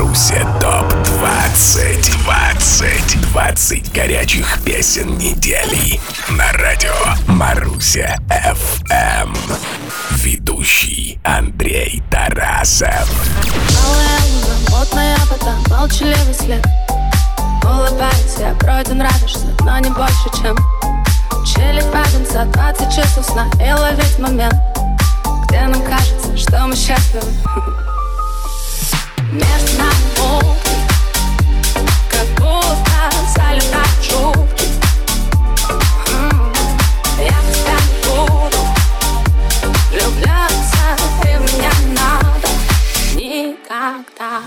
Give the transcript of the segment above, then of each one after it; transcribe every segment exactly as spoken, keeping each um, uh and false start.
Маруся топ двадцать. двадцать. двадцать горячих песен недели на радио Маруся эф эм. Ведущий Андрей Тарасов. Малая луна, мутная вода, молчаливый след. Улыбайся, пройден, радуешься, но не больше, чем челик паден за двадцать часов сна и ловить момент, где нам кажется, что мы счастливы. Между нами муки, как будто залетают жуки. Я в тебя не буду влюбляться, ты в меня не надо никогда.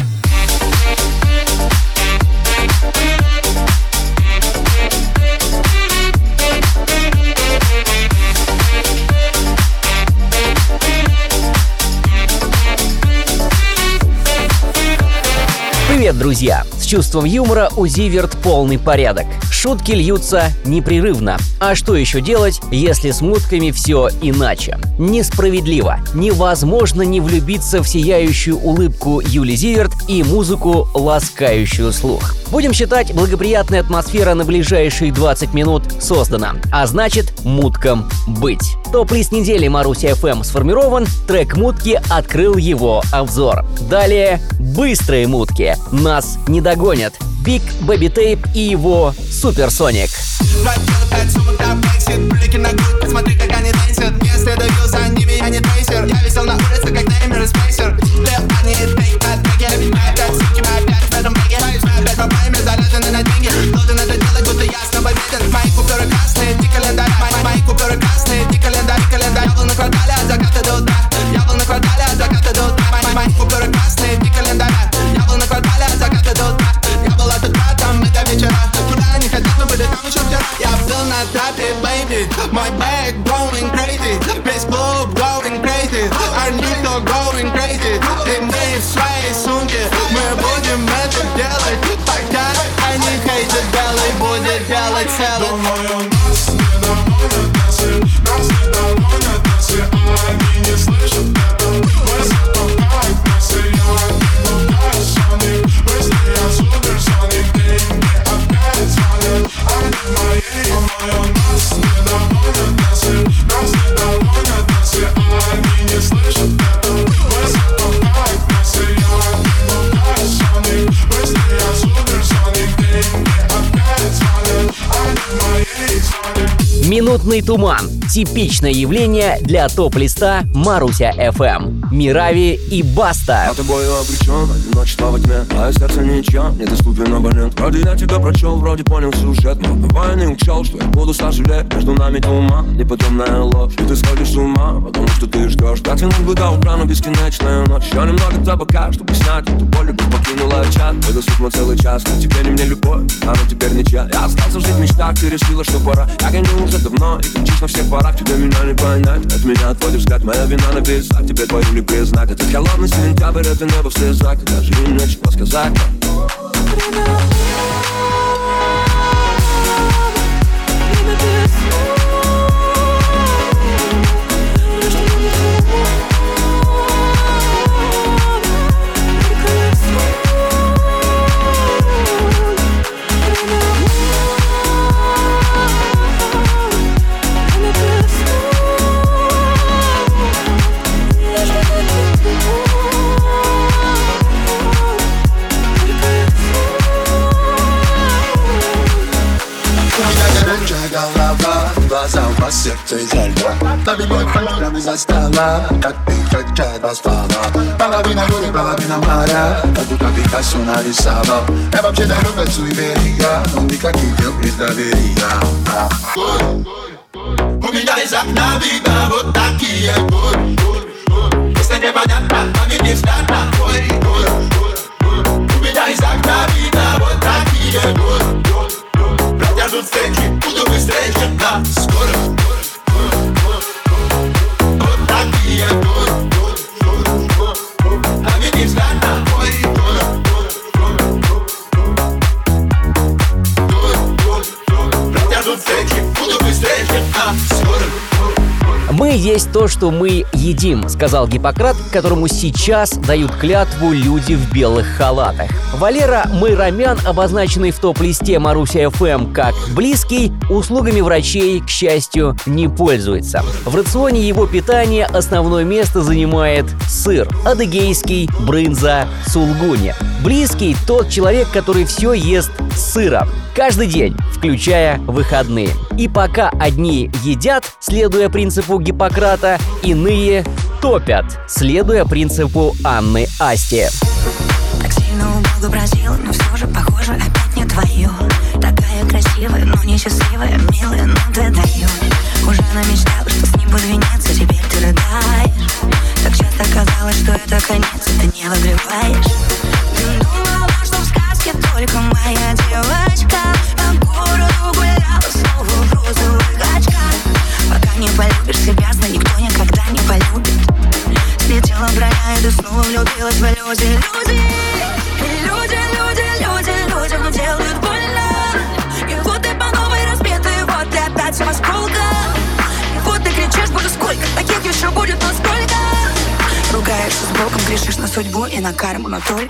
Привет, друзья! С чувством юмора у Зиверт полный порядок. Шутки льются непрерывно. А что еще делать, если с мутками все иначе? Несправедливо. Невозможно не влюбиться в сияющую улыбку Юли Зиверт и музыку, ласкающую слух. Будем считать, благоприятная атмосфера на ближайшие двадцать минут создана. А значит, муткам быть. Топ-лист недели Маруся эф эм сформирован, трек «Мутки» открыл его обзор. Далее быстрые мутки. Нас не догонят. Big Baby Tape и его Суперсоник. Блики на грудь, посмотри, как они танцуют. Не следую за ними, я не трейсер. Я висел на улице, как Неймер и Спейсер. Для парней фейк на треке. Моя опять, суки, моя опять в этом бреке. Моя опять по прайме, заряжены на деньги. Должен это делать, будто я снова беден. Мои куперы красные, дни календарь. Мои куперы красные, дни календарь, календарь. Я был на квартале от заката до утра. Я был на квартале от заката до утра. Мои куперы красные, дни календарь. Я был на квартале от заката до утра. Я был от утра, там и до вечера. Куда они хотят, мы были там еще вчера. Я был на трапе, baby. My bag going crazy. Весь клуб going crazy. Арнито going crazy. И мы в своей сумке. Мы будем это делать, пока они хейтят. Белый будет делать целый. Думаю, нас не доводят танцы. Нас не доводят танцы. А они не слышат это. Мы затухаем танцы. Я не нуждаюсь в соник. Мысли я суперсоник. Деньги опять звонят. Они мои. Думаю, нас не доводят танцы. Нас не доводят танцы. А они не слышат это. Мы затухаем танцы. Я не нуждаюсь в соник. Мысли я суперсоник. Деньги опять звонят. Они мои звонят. Минутный туман. Типичное явление для топ-листа Маруся эф эм. Мирави и Баста. Я тобою обречен, одиночество во тьме. Мое сердце ничем, недоступен абонент. Вроде я тебя прочел, вроде понял сюжет. Но бывая не учел, что я буду сожалеть. Между нами туман, неподъемная ложь. И ты сходишь с ума, потому что ты ждешь. Так тянуть бы до утра, но бесконечная ночь. Еще немного табака, чтобы снять эту боль. Любовь покинула чат, это сутно целый час. Теперь не мне любовь, а ну теперь не чья. Я остался жить в мечтах, ты решила, что пора. Я гоню уже давно, и кричишь на всех парах. Тебе меня не понять, от меня отводишь взгляд. Моя вина написать, тебе твою не признать. Этот холодный сентябрь, это небо в слезах. Даже им нечего сказать. Глаза у вас сердце изо льда. На любой фальшивый за стола, как ты кричать по слова. Половина горы, половина моря, как будто Пикассо нарисовал. Я вообще дарю как суеверия, но никаких дел без доверия. У меня из окна видно вот такие горы. Если непонятно, а мне не взгляд на твой город. У меня из окна видно вот такие горы. Протяжут встречи, буду быстрее, чем на скором. Вот такие горы. А мне не взгляд на твой город. Протяжут встречи, буду быстрее, чем на скором. Мы «Мы есть то, что мы едим», — сказал Гиппократ, которому сейчас дают клятву люди в белых халатах. Валера Майрамян, обозначенный в топ-листе Маруся эф эм как близкий, услугами врачей, к счастью, не пользуется. В рационе его питания основное место занимает сыр, адыгейский, брынза, сулгуни. Близкий — тот человек, который все ест с сыром. Каждый день, включая выходные. И пока одни едят, следуя принципу Гиппократа, иные топят, следуя принципу Анны Асти. Так сильно у Бога просила, но все же похоже опять не твое. Такая красивая, но несчастливая, милая, но ты даешь. Уже намечтала, что с ним буду венец, а теперь ты рыдаешь. Так часто казалось, что это конец, и ты не выгреваешь. Ты думала, что в сказке только моя девочка по городу гуляла снова в розовых очках. Пока не полюбишь себя, знай, никто никогда не полюбит. Слетела броня, и ты снова влюбилась в люди, люди. Люди, люди, люди, людям делают больно. И вот ты по новой разбитый, вот ты опять с осколком. И вот ты кричишь, боже, сколько таких еще будет, но сколько. Ругаешься с Богом, грешишь на судьбу и на карму, но только.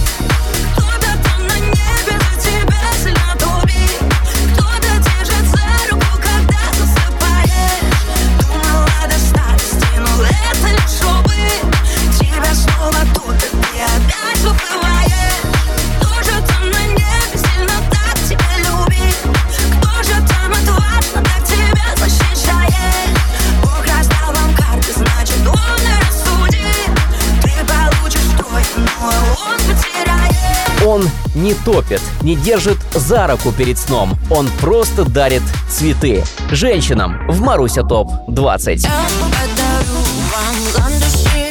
Кто-то там на небе за тебя сильно топит. Кто-то держит за руку, когда засыпаешь. Думала до старости, но это лишь опыт. Тебя снова тут, и ты опять уплываешь. Кто же там на небе сильно так тебя любит? Кто же там отважно так тебя защищает? Бог раздал вам карты, значит он и рассудит. Ты получишь твой, но он потеряет. Он не топит, не держит за руку перед сном. Он просто дарит цветы женщинам в Маруся топ двадцать. Я подарю вам ландыши,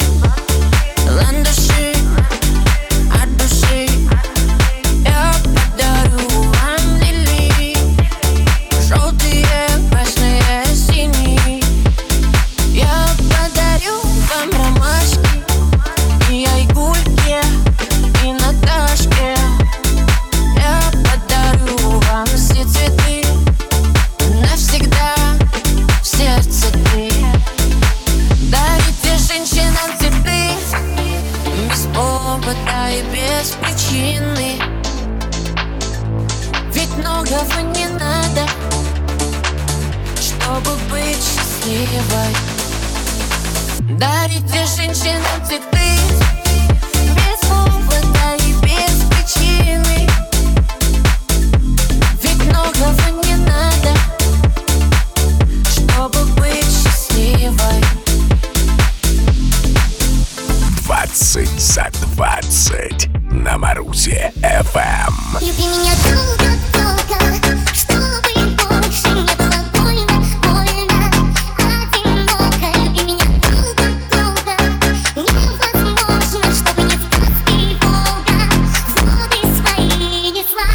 ландыши от души. Я подарю вам лилии, желтые, красные, синие. Я подарю вам ромашки и айгульки, и Наташки. Я подарю вам все цветы, навсегда в сердце ты. Дарите женщинам цветы без повода и без причины. Ведь многого не надо, чтобы быть счастливой. Дарите женщинам цветы без повода и без причины. Ведь многого не надо, чтобы быть счастливой. двадцать за двадцать на Марусе эф эм. Люби меня долго-долго, чтобы больше не было больно, больно, одиноко. Люби меня долго-долго, невозможно, чтобы не в сказке Бога воды свои несла.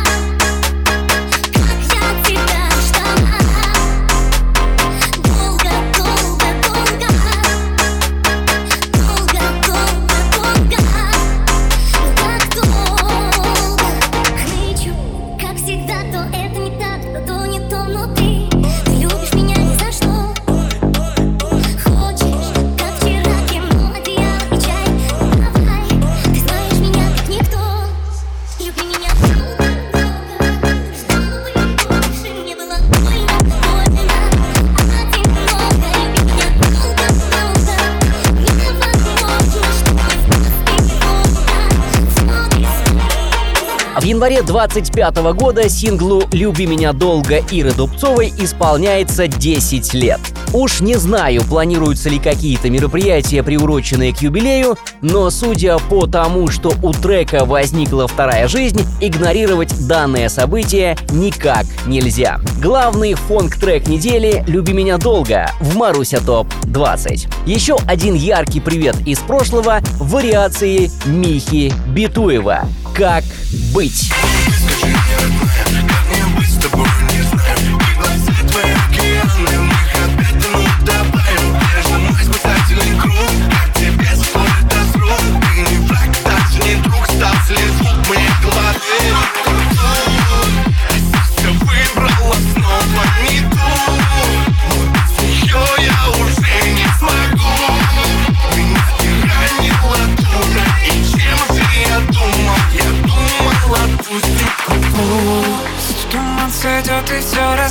Как я тебя ждала, долго-долго-долго, долго-долго-долго, так долго. Кричу, как всегда, то это не так, то не то, но ты, ты любишь меня ни за что. Хочешь, как вчера, кино, одеяло и чай. Давай, ты знаешь меня как никто. Люби меня долго-долго, чтобы больше не было больно, больно, одиноко. Люби меня долго-долго, невозможно, чтобы не в сказке Бога воды свои. В январе двадцать пятого года синглу «Люби меня долго» Иры Дубцовой исполняется десять лет. Уж не знаю, планируются ли какие-то мероприятия, приуроченные к юбилею, но судя по тому, что у трека возникла вторая жизнь, игнорировать данное событие никак нельзя. Главный фонк-трек недели «Люби меня долго» в Маруся топ двадцать. Еще один яркий привет из прошлого — вариации Михи Битуева «Как быть». Скажи мне, родная, как мне быть с тобой, не знаю. Пригласить твои океаны, мы их опять минут добавим. Я же мой спасательный круг, как тебе спорить до срок. Ты не враг, даже не друг, стал след звук моей головы. Сердце выбрало снова не ту, но без нее я уже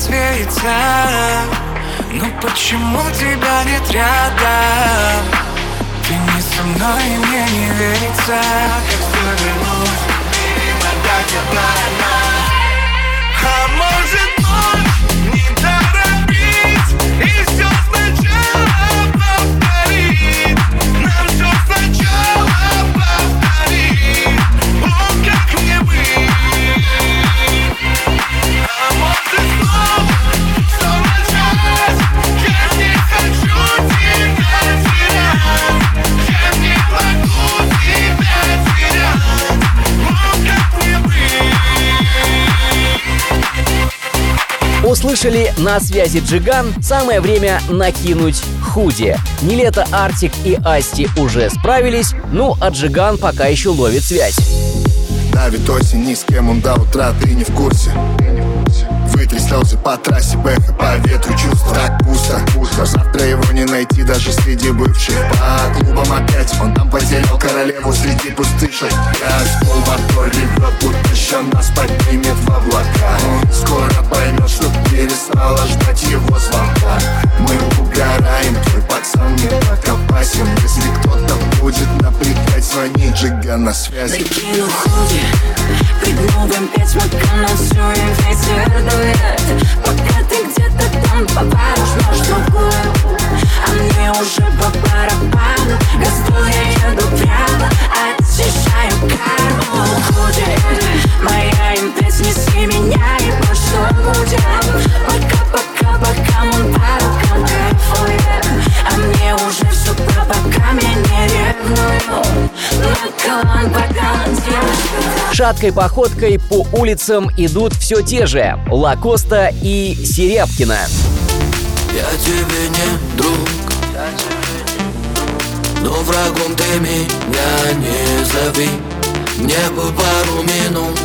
светится. Но почему тебя нет рядом? Ты не со мной, и мне не верится. Как повернуть мимо, так я паранойя. А может ночь не торопить и все сначала повторить. Нам все сначала повторить. О, как мне быть? А может снова все начать? Я не хочу тебя терять. Я не могу тебя терять. О, как мне быть? Услышали «На связи Джиган», самое время накинуть худи. Нилетто, Артик и Асти уже справились, ну а Джиган пока еще ловит связь. Давит осень, ни с кем он до утра, ты не в курсе. Вытри слезы по трассе, бэха по ветру, чувства так пусто, пусто. Завтра его не найти даже среди бывших. По клубам опять он там потерял королеву среди пустышек. Я пол мотор ревет, будто еще нас поднимет в облака. Он скоро поймет, что перестала ждать его звонка. Мы угораем, твой пацан не так опасен. Если кто-то будет напрягать, звони, Джиган на связи. Накину худи, прыгну в эм пять, макану и ветер дует. Пока ты где-то там по бару жмешь другую, а мне уже по барабану. Газду я еду прямо, очищаю карму. Худи, моя эм пять, неси меня и прошло будем. Пока-пока, пока мы по рукам кайфуем, а мне уже все по бокам, я не ревную. На колонн поганом девушка. Шаткой походкой по улицам идут все те же – Лакоста и Серябкина. Я тебе не друг, но врагом ты меня не зови. Мне бы пару минут,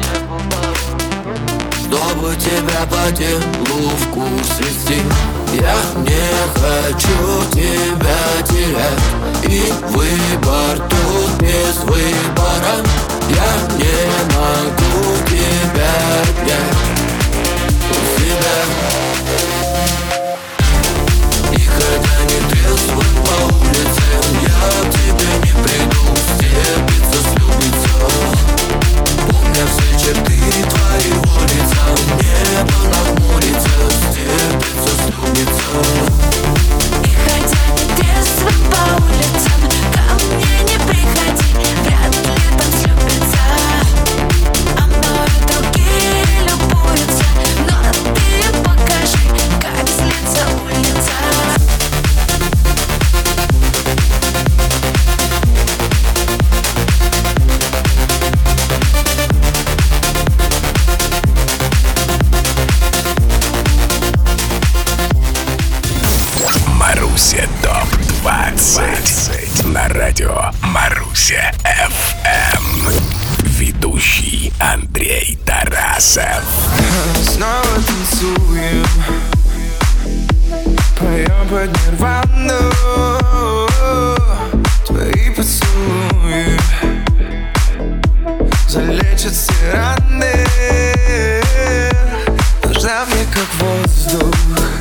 чтобы тебя по телу в курс вести. Я не хочу тебя терять, и выбор тут без выбора. Я не могу тебя обнять у себя. И хотя не трезвый по улице, я к тебе не приду, степится, слюбится. Помня все черты твоего лица, небо нахмурится, степится, слюбится. И хотя не трезвый по улицам, ко мне не приходи, вряд ли там слюбится. А мною другие любуются, но ты покажи, как злится улица. Маруся топ двадцать на радио Маруся эф эм. Ведущий Андрей Тарасов. Снова танцуем, поем под нирвану. Твои поцелуи залечат все раны. Нужна мне как воздух,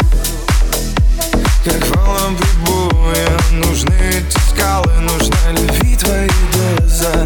как волнам прибоя. Нужны эти скалы, нужна любви твои глаза.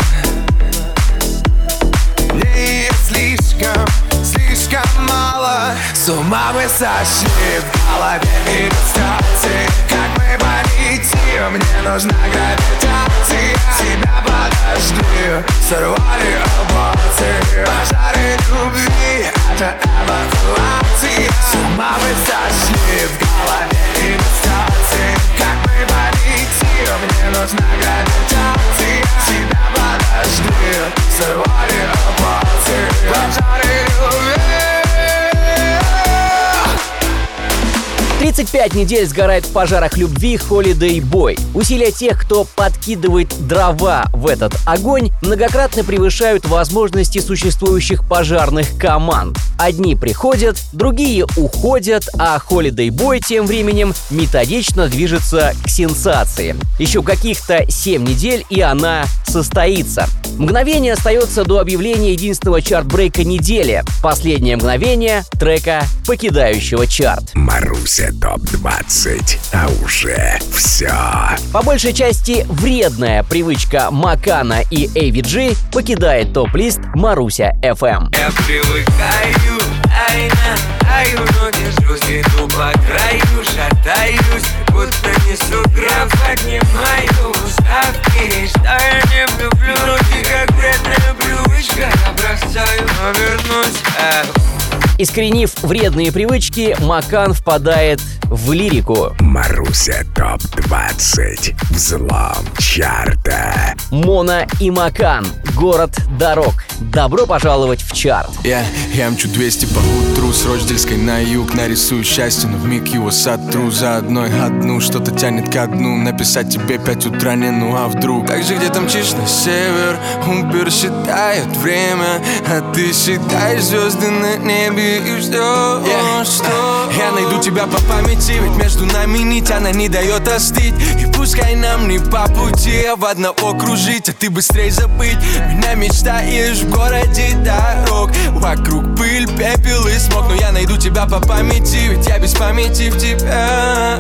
Мне ее слишком, слишком мало. С ума мы сошли, в голове иллюстрации. Как мы полетим, мне нужна гравитация. Тебя подожди, сорвали эмоции. Пожары любви, это эвакуация. С ума мы сошли, в голове иллюстрации. Как мы полетим, мне нужна гравитация. Тебя подожди, сорвали эмоции. Пожары любви. тридцать пять недель сгорает в пожарах любви Holiday Boy. Усилия тех, кто подкидывает дрова в этот огонь, многократно превышают возможности существующих пожарных команд. Одни приходят, другие уходят, а Holiday Boy тем временем методично движется к сенсации. Еще каких-то семь недель, и она состоится. Мгновение остается до объявления единственного чарт-брейка недели. Последнее мгновение трека, покидающего чарт. Маруся топ двадцать, а уже все. По большей части вредная привычка Макана и эй ви джи покидает топ-лист Маруся эф эм. Я привыкаю, ай на аю, но держусь, иду по краю, шатаюсь, будто несу граф, поднимаю ставки, что я не люблю, вроде как вредная привычка, я бросаю, но вернусь, эх. Искоренив вредные привычки, Макан впадает в лирику. Маруся топ двадцать, взлом чарта. Мона и Макан, город дорог. Добро пожаловать в чарт. Я, я мчу двести по утру с Рочдельской на юг. Нарисую счастье, но вмиг его сотру. За одной одну, что-то тянет ко дну. Написать тебе пять утра не, ну а вдруг? Как же где там мчишь на север? Убер считает время, а ты считаешь звезды на небе. И что, yeah. что? Я найду тебя по памяти, ведь между нами нить, она не дает остыть. И пускай нам не по пути, а в одного кружить, а ты быстрей забыть. Меня мечтаешь в городе дорог. Вокруг пыль, пепел и смог. Но я найду тебя по памяти, ведь я без памяти в тебя.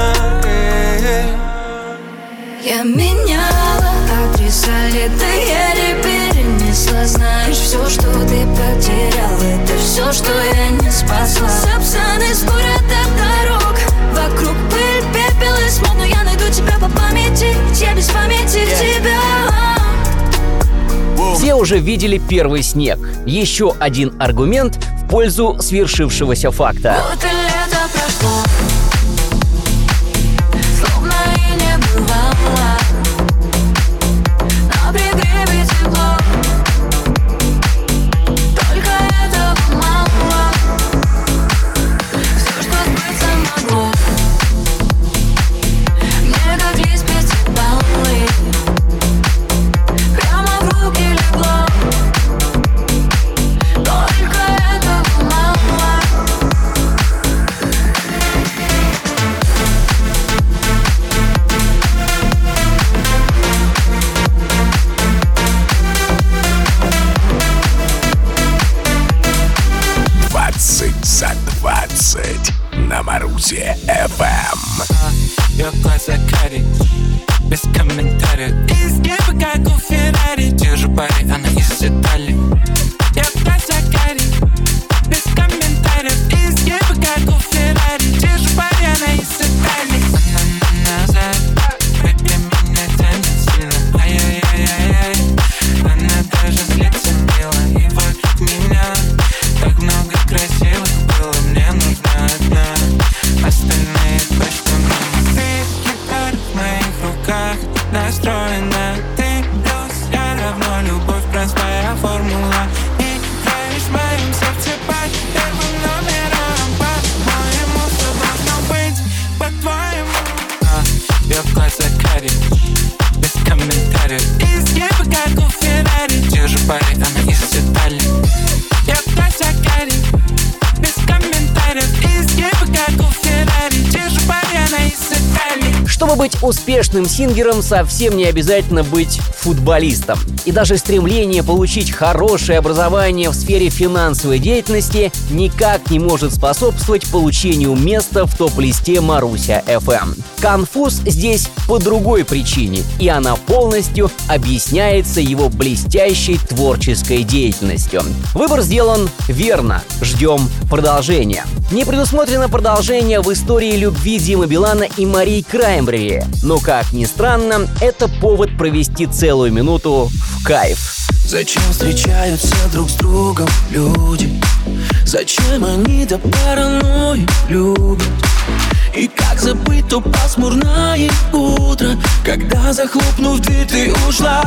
Я меняла адреса, лето еле перенесла. Знаешь, все, что ты потерял, это все, что я не спасла. Сапсаны с города дорог. Вокруг пыль, пепел и смог. Но я найду тебя по памяти, ведь я без памяти в тебя. Все уже видели первый снег. Еще один аргумент в пользу свершившегося факта. Вот и лето прошло, словно и не бывало. На пригребе тепло, только этого мало. Все, что сбыться могло, мне как лист пятибаллы прямо в руки легло. Только этого мало. двадцать за двадцать на Марусе эф эм. Ее глаза карие, без комментариев. Из неба как у Феррари. Держу пари, она из Италии. Ее глаза карие, без комментариев. Из неба как у Феррари. Держу пари, она из Италии. Она назад, baby, меня тянет сильно. Ай-яй-яй-яй-яй. Она даже злится мило. И вокруг меня так много красивых было. Мне нужна одна, остальные точно мимо. Ты гитара в моих руках настроена. Ты плюс, я равно любовь, простая формула. Играешь в моем сердце под первым номером. По-моему, все должно быть по-твоему. А, ее глаза карие, без комментариев. Из неба как у Феррари. Держу пари, она из Италии. Ее глаза карие, без комментариев. Из неба как у Феррари. Держу пари, она из Италии. Чтобы быть успешным сингером, совсем не обязательно быть футболистом. И даже стремление получить хорошее образование в сфере финансовой деятельности никак не может способствовать получению места в топ-листе Маруся эф эм. Конфуз здесь по другой причине, и она полностью объясняется его блестящей творческой деятельностью. Выбор сделан верно. Ждем продолжения. Не предусмотрено продолжение в истории любви Димы Билана и Марии Краймбрери. Но, как ни странно, это повод провести целую минуту в кайф. Зачем встречаются друг с другом люди? Зачем они до паранойи любят? И как забыть то пасмурное утро, когда, захлопнув дверь, ты ушла?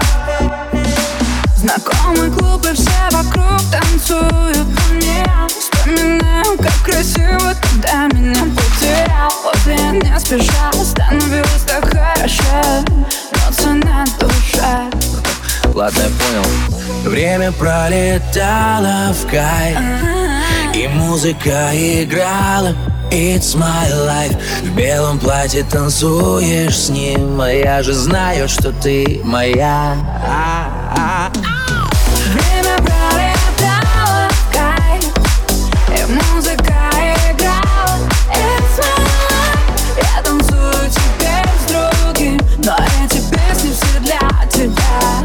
Знакомый клуб и все вокруг танцуют, а мне вспоминаю, как красиво ты когда меня потерял. Вот я не спеша становилась так хорошо, но цена душа. Ладно, я понял. Время пролетало в кайф, и музыка играла. It's my life. В белом платье танцуешь с ним, а я же знаю, что ты моя. Время пролетало в кайф, и музыка играла. It's my life. Я танцую теперь с другим, но эти песни все для тебя.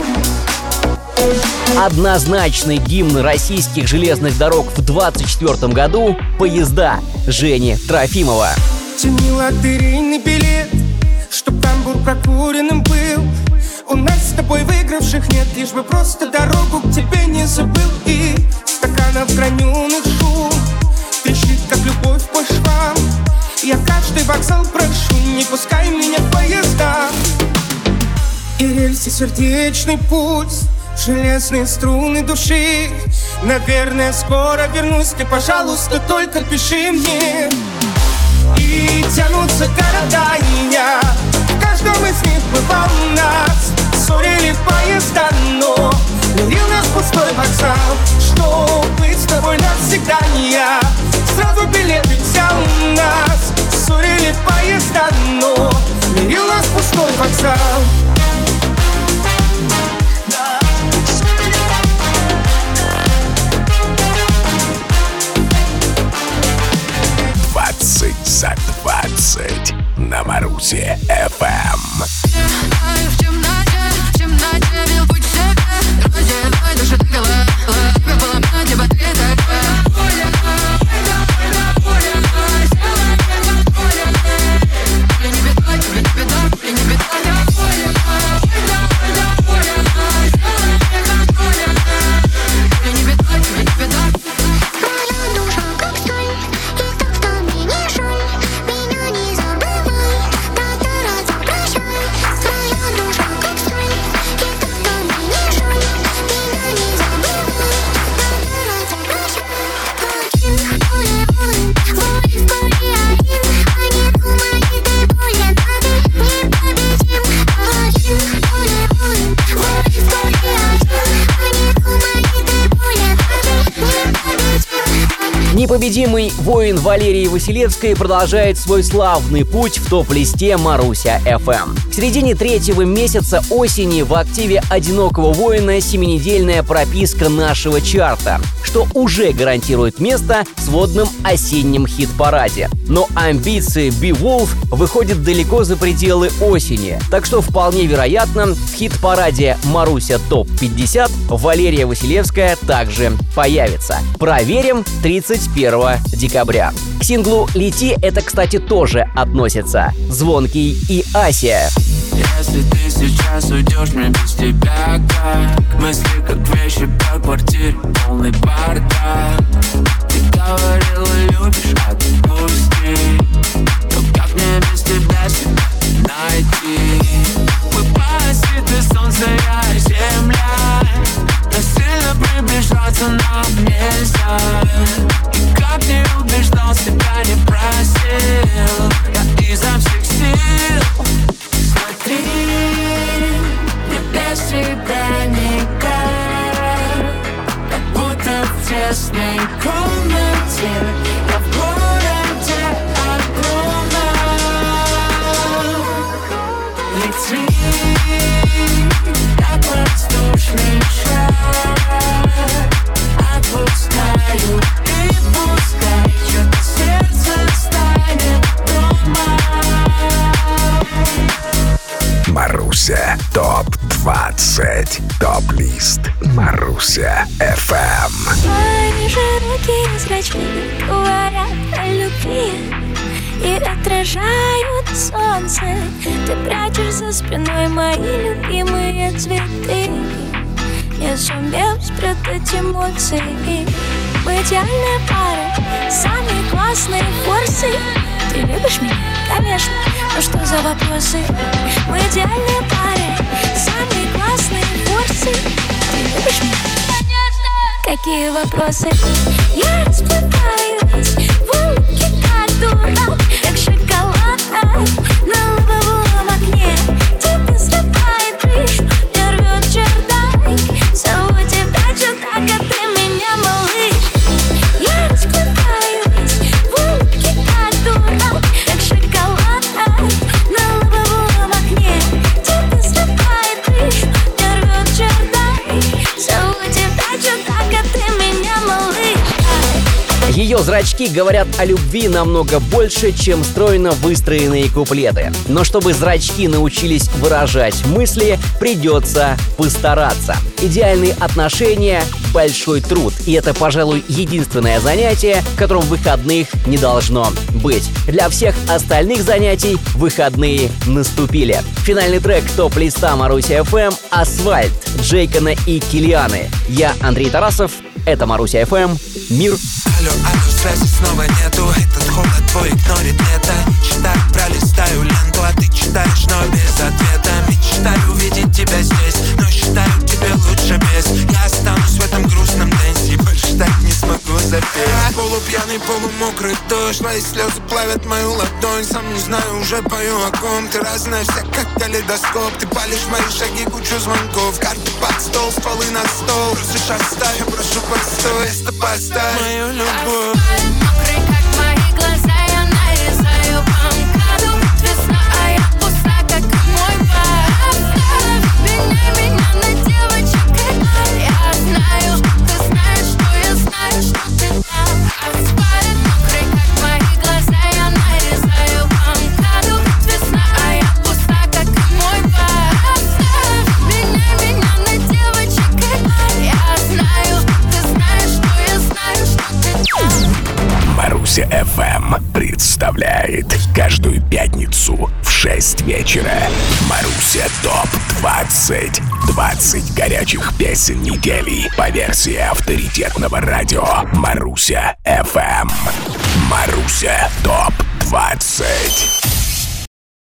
Однозначный гимн российских железных дорог в двадцать четвёртом году «Поезда» Жени Трофимова. Тяни лотерейный билет, чтоб тамбур прокуренным был. У нас с тобой выигравших нет, лишь бы просто дорогу к тебе не забыл. И стаканов граненых шум трещит, как любовь по швам. Я каждый вокзал прошу, не пускай меня в поезда. И рельсы сердечный пульс, железные струны души. Наверное, скоро вернусь, ты, пожалуйста, только пиши мне. И тянутся города и я, в каждом из них бывал нас. Ссорили поезда, но мирил нас пустой вокзал. Что быть с тобой навсегда не я, сразу билеты взял нас. Ссорили поезда, но мирил нас пустой вокзал. двадцать за двадцать на Марусе эф эм. В темноте, в темноте бил путь себе. Раздевай душу до головы, время поломать, ибо ты такая. Не беда, не беда, не беда. Непобедимый воин Валерии Василевской продолжает свой славный путь в топ-листе Маруся эф эм. В середине третьего месяца осени в активе «Одинокого воина» семинедельная прописка нашего чарта, что уже гарантирует место в сводном осеннем хит-параде. Но амбиции Beowulf выходят далеко за пределы осени, так что вполне вероятно, в хит-параде «Маруся топ пятьдесят» Валерия Василевская также появится. Проверим тридцать первого декабря. К синглу «Лети» это, кстати, тоже относится. Звонкий и Асия. Если ты сейчас уйдешь, мне без тебя как мысли, как вещи по квартире, полный бардак. Ты говорила, любишь, отпусти. Но как мне без тебя себя найти? Мы паразиты, солнце, я и земля, но сильно приближаться нам нельзя. И как не убеждал, себя не просил, я изо всех сил. Смотри, мне без тебя никак, как будто в тесной комнате, я в городе огромном. Лети, как воздушный шар, отпускаю и пускай, что-то сердце станет дома. Маруся топ двадцать. Топ-лист Маруся эф эм. Твои широкие зрачки говорят о любви и отражают солнце. Ты прячешь за спиной мои любимые цветы. Не сумев спрятать эмоции. Мы идеальная пара, самые классные форсы. Ты любишь меня? Конечно. Ну что за вопросы? Мы идеальная пара, самые классные форсы. Ты любишь меня? Конечно. Какие вопросы? Я расплываюсь в улыбке. дурак, как шоколад на лобовом окне. Тебе срывает крышу, мне рвет чердак. Зову тебя чудак, а ты меня малыш. Я расплываюсь в улыбке, как дурак, как шоколад на лобовом окне. Тебе срывает крышу, мне рвет чердак. Зову тебя чудак, а ты меня малыш. Ее зрачки говорят о любви намного больше, чем стройно выстроенные куплеты. Но чтобы зрачки научились выражать мысли, придется постараться. Идеальные отношения – большой труд. И это, пожалуй, единственное занятие, в котором выходных не должно быть. Для всех остальных занятий выходные наступили. Финальный трек топ-листа Маруся эф эм «Асфальт» Джейкона и Килианы. Я Андрей Тарасов. Это Маруся эф эм. Мир. Алло, алло, связи снова нету. Этот холод твой игнорит лето. Читаю, пролистаю ленту, а ты читаешь, но без ответа. Мечтаю увидеть тебя здесь, но считаю, тебе лучше без. Я останусь в этом грустном дэнсе, больше так не смогу запеть. Полупьяный, полумокрый дождь, твои слезы плавят мою ладонь. Сам не знаю, уже пою о ком. Ты разная вся, как калейдоскоп. Ты палишь мои шаги, кучу звонков. Карты под стол, стволы на стол. Просишь оставь, я прошу постой. Место поставь мою любовь. Мокрый, как мои глаза, я нарезаю банкаду. Весна, а я пуста, как мой бар. Меняй меня на девочек, я знаю, ты знаешь, что я знаю, что ты там. Асфальт, мокрый, как мои глаза, я нарезаю банкаду. Весна, а я пуста, как мой бар. Меняй меня на девочек, я знаю, ты знаешь, что я знаю, что ты там. Маруся эф эм представляет каждую пятницу в шесть вечера Маруся топ двадцать. двадцать горячих песен недели по версии авторитетного радио Маруся эф эм. Маруся топ двадцать.